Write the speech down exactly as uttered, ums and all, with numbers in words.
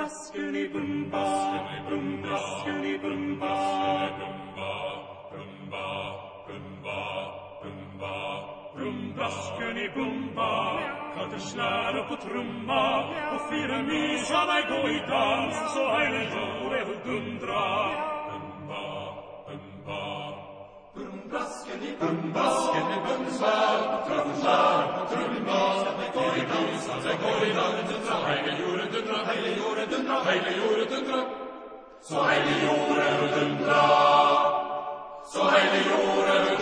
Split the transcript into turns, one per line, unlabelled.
braskeni brumba, braskeni brumba, brumba, brumba, brumba, brum, braskeni brumba, kan det slære på trumma, og fire mysa deg gå i dans, så hele jordet vil dundra. Brumba, brumba, brum, braskeni brumba, braskeni brumba, trumma, trumma, går i dans, det går i dans, så hele jordet dundra, hele jordet dundra, hele jordet dundra, så hele jordet dundra, så hele jordet